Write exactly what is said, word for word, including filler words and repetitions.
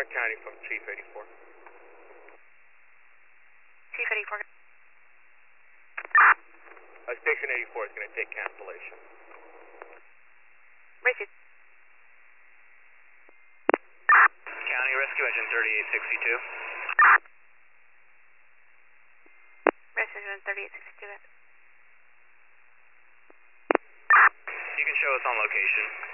Clark County from Chief eighty-four. Chief eighty-four. Uh, Station eighty-four is going to take cancellation. Racing. County Rescue Engine thirty-eight sixty-two. Rescue Engine thirty-eight sixty-two. You can show us on location.